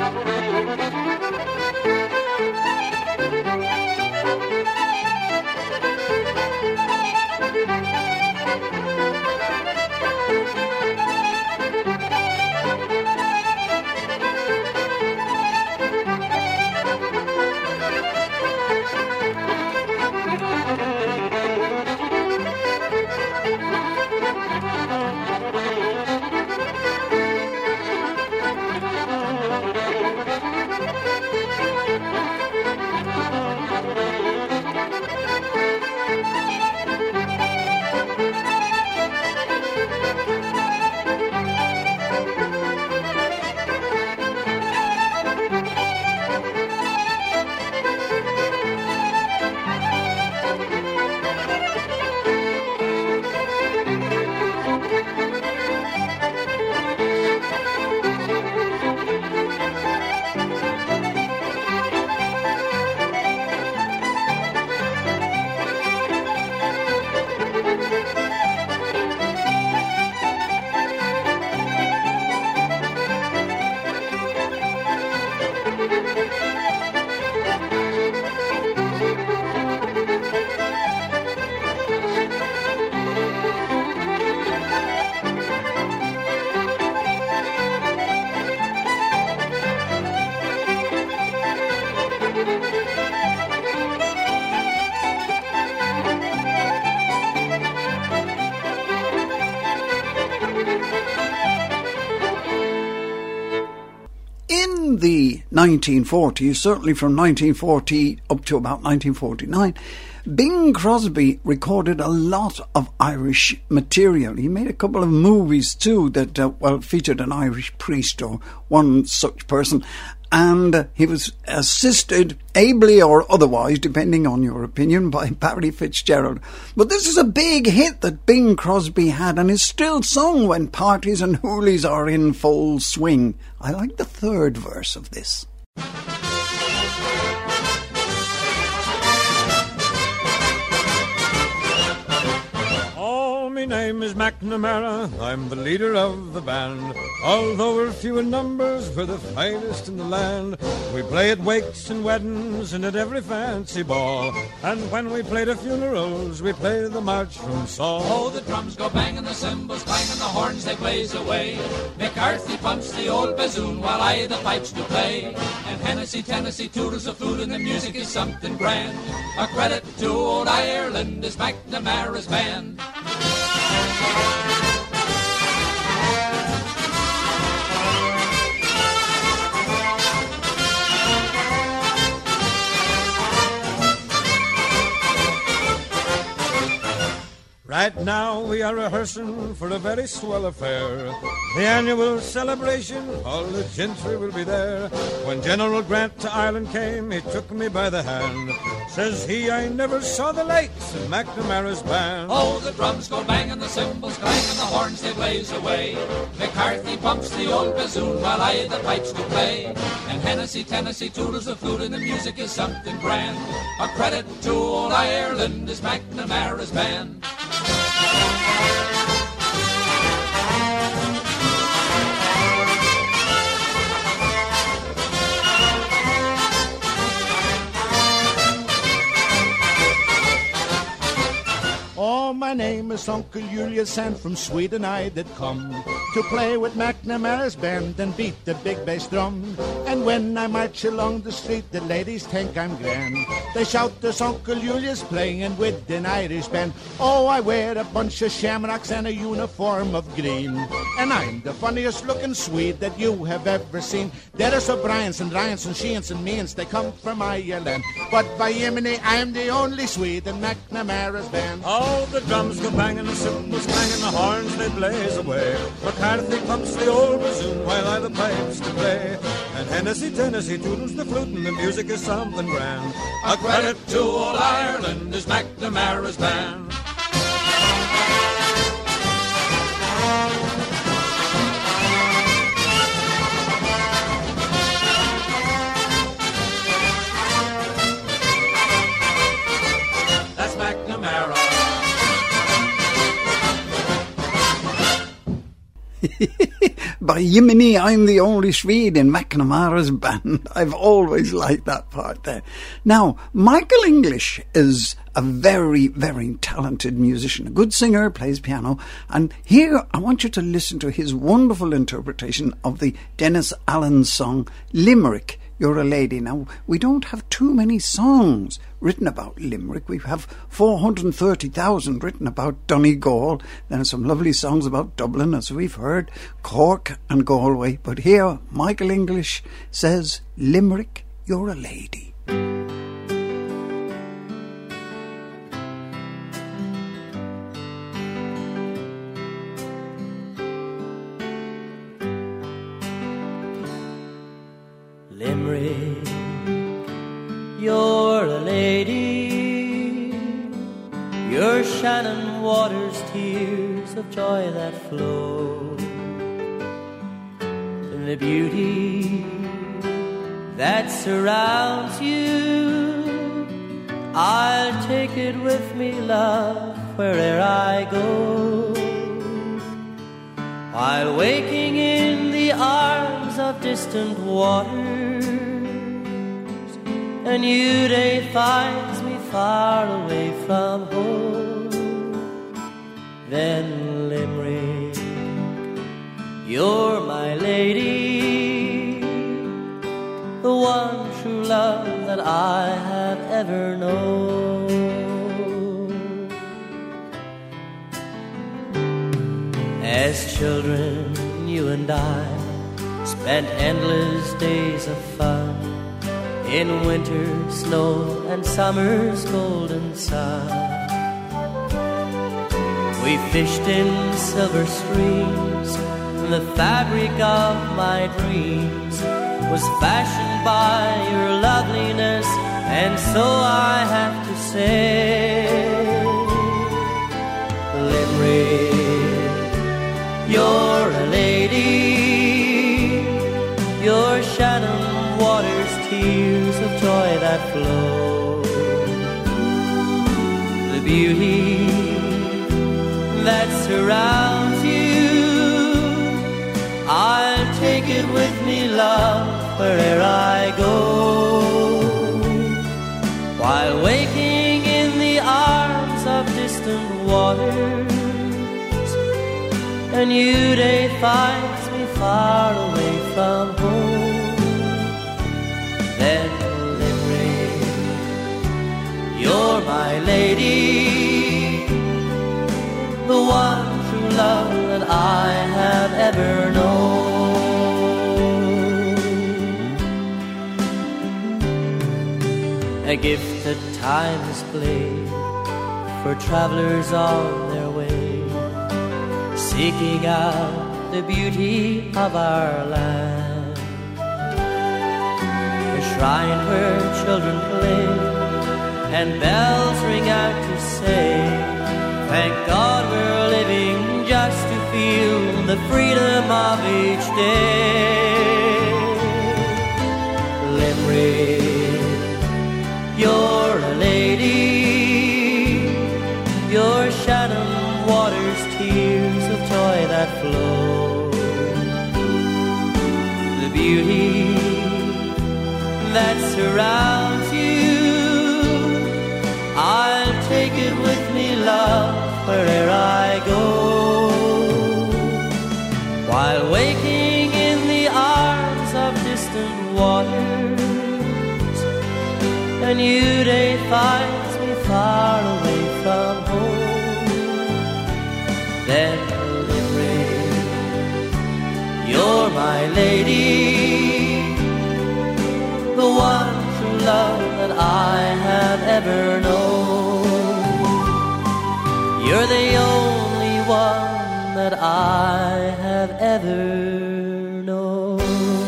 In the 1940s, certainly from 1940 up to about 1949, Bing Crosby recorded a lot of Irish material. He made a couple of movies too that featured an Irish priest or one such person, and he was assisted, ably or otherwise, depending on your opinion, by Barry Fitzgerald. But this is a big hit that Bing Crosby had and is still sung when parties and hoolies are in full swing. I like the third verse of this. My name is McNamara, I'm the leader of the band. Although we're few in numbers, we're the finest in the land. We play at wakes and weddings and at every fancy ball. And when we play at funerals, we play the march from Saul. Oh, the drums go bang and the cymbals clang and the horns they blaze away. McCarthy pumps the old bassoon while I the pipes do play. And Hennessy, Tennessee tootles the flute and the music is something grand. A credit to old Ireland is McNamara's band. Right now we are rehearsing for a very swell affair. The annual celebration, all the gentry will be there. When General Grant to Ireland came, he took me by the hand. Says he, I never saw the likes of McNamara's band. Oh, the drums go bang and the cymbals clang and the horns they blaze away. McCarthy pumps the old bassoon while I the pipes do play. And Hennessy, Tennessee tootles the flute and the music is something grand. A credit to old Ireland is McNamara's band. Oh, my name is Uncle Julius, and from Sweden I did come to play with McNamara's band and beat the big bass drum. And when I march along the street, the ladies think I'm grand. They shout, there's Uncle Julius playing with an Irish band. Oh, I wear a bunch of shamrocks and a uniform of green, and I'm the funniest looking Swede that you have ever seen. There are O'Briens and Ryans and Sheehan's and Means, they come from Ireland, but by Yemeni I'm the only Swede in McNamara's band. Oh, the drums go banging, the cymbals clanging, the horns they blaze away. McCarthy pumps the old bassoon while I the pipes to play. And Hennessy, Tennessee tootles the flute and the music is something grand. A credit to old Ireland is McNamara's band. That's McNamara. by Yimini, I'm the only Swede in McNamara's band. I've always liked that part there. Now, Michael English is a very, very talented musician, a good singer, plays piano, and here I want you to listen to his wonderful interpretation of the Dennis Allen song Limerick, You're a Lady. Now, we don't have too many songs written about Limerick. We have 430,000 written about Donegal. There are some lovely songs about Dublin, as we've heard, Cork and Galway. But here, Michael English says, Limerick, you're a lady. Limerick, you're a lady, your Shannon water's tears of joy that flow, and the beauty that surrounds you, I'll take it with me, love, where'er I go, while waking in the arms of distant waters, a new day finds me far away from home. Then Limerick, you're my lady, the one true love that I have ever known. As children, you and I spent endless days of fun in winter, snow, and summer's golden sun. We fished in silver streams, and the fabric of my dreams was fashioned by your loveliness, and so I have to say, Limerick, you're a lady, your Shannon water's tears of joy that flow, the beauty that surrounds you, I'll take it with me, love, where'er I go, while waking in the arms of distant waters, a new day finds me far away from home. Then Limerick, you're my lady, the one true love that I have ever known. A gift that time has played for travelers on their way, seeking out the beauty of our land. A shrine where children play and bells ring out to say, thank God we're living just to feel the freedom of each day. Limerick, you're a lady, your Shannon water's tears of joy that flow, the beauty that surrounds you, I'll take it with me, love, where'er I go, while waking in the arms of distant waters, a new day finds me far away from home. Then Limerick, you're my lady, the one true love that I have ever known. You're the only one that I have ever known.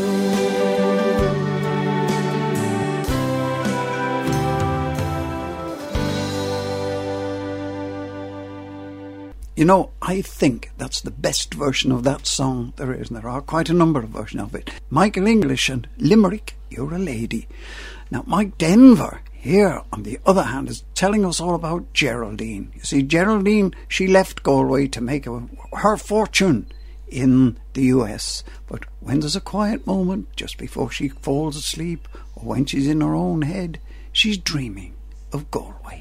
You know, I think that's the best version of that song there is, and there are quite a number of versions of it. Michael English and Limerick, You're a Lady. Now, Mike Denver here, on the other hand, is telling us all about Geraldine. You see, Geraldine, she left Galway to make her fortune in the US. But when there's a quiet moment, just before she falls asleep, or when she's in her own head, she's dreaming of Galway.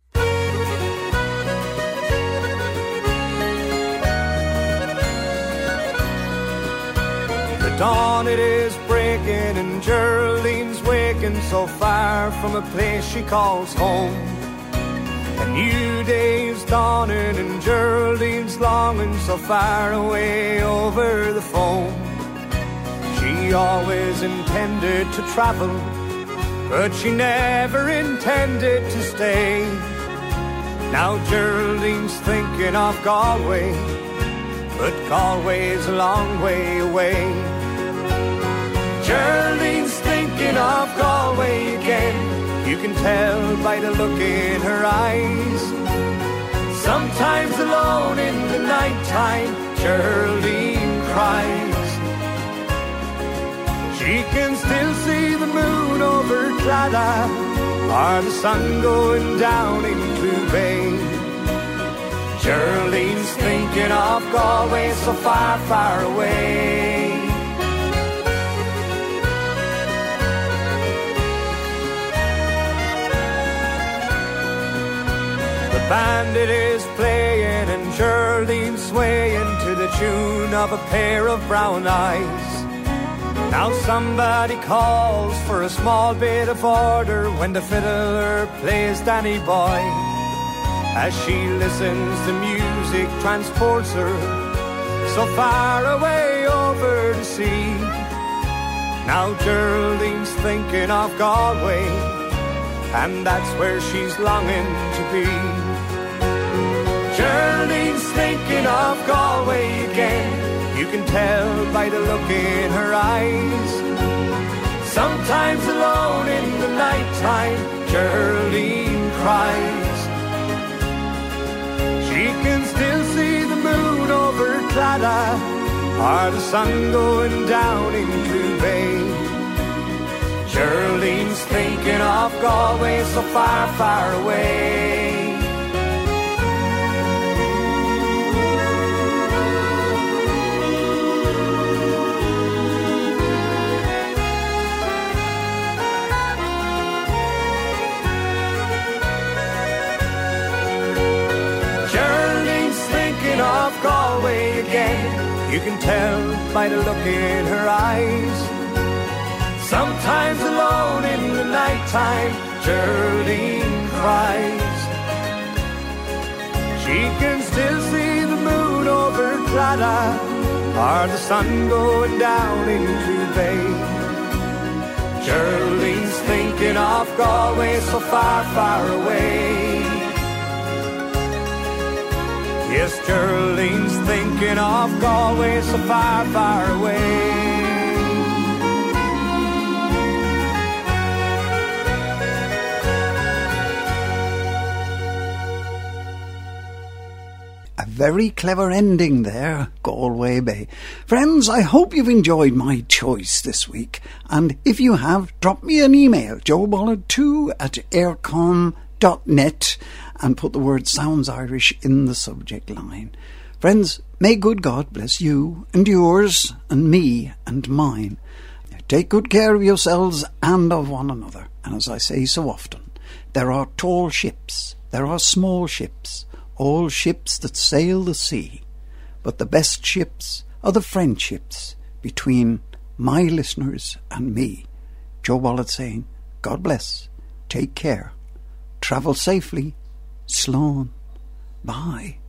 The dawn it is breaking and Geraldine's waking, so far from a place she calls home. A new day's dawning and Geraldine's longing, so far away over the foam. She always intended to travel, but she never intended to stay. Now Geraldine's thinking of Galway, but Galway's a long way away. Geraldine's thinking of Galway again, you can tell by the look in her eyes. Sometimes alone in the night time, Geraldine cries. She can still see the moon over Claddagh, or the sun going down into Bay. Geraldine's thinking of Galway, so far, far away. The bandit is playing and Geraldine's swaying to the tune of a pair of brown eyes. Now somebody calls for a small bit of order when the fiddler plays Danny Boy. As she listens, the music transports her so far away over the sea. Now Geraldine's thinking of Galway, and that's where she's longing to be. Geraldine's thinking of Galway again, you can tell by the look in her eyes. Sometimes alone in the night time, Geraldine cries. She can still see the moon over Claddagh, or the sun going down into Bay. Geraldine's thinking of Galway, so far, far away. Geraldine's thinking of Galway again, you can tell by the look in her eyes. Sometimes alone in the night time, Geraldine cries. She can still see the moon over Claddagh, or the sun going down into Bay. Geraldine's thinking of Galway, so far, far away. Yes, Geraldine's thinking of Galway, so far, far away. Very clever ending there, Galway Bay. Friends, I hope you've enjoyed my choice this week, and if you have, drop me an email, joebollard2@aircom.net, and put the word Sounds Irish in the subject line. Friends, may good God bless you and yours and me and mine. Take good care of yourselves and of one another, and as I say so often, there are tall ships, there are small ships, all ships that sail the sea, but the best ships are the friendships between my listeners and me. Joe Bollard saying, God bless, take care, travel safely, slán, bye.